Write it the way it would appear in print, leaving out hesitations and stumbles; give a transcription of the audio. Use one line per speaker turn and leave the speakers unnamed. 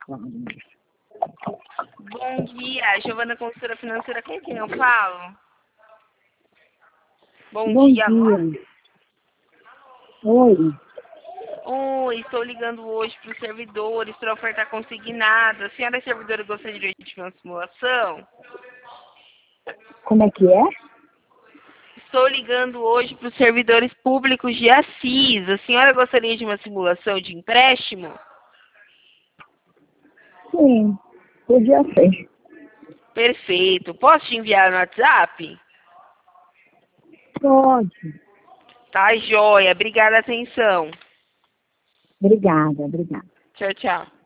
Cláudia.
Bom dia, Giovana, consultora financeira, com quem eu falo?
Bom
Dia.
dia. Oi.
Oi, estou ligando hoje para os servidores para oferta consignada. A senhora é servidora e gostaria de uma simulação?
Como é que é?
Estou ligando hoje para os servidores públicos de Assis. A senhora gostaria de uma simulação de empréstimo?
Sim, podia ser.
Perfeito. Posso te enviar no WhatsApp?
Pode.
Tá, joia. Obrigada, atenção.
Obrigada, obrigada.
Tchau, tchau.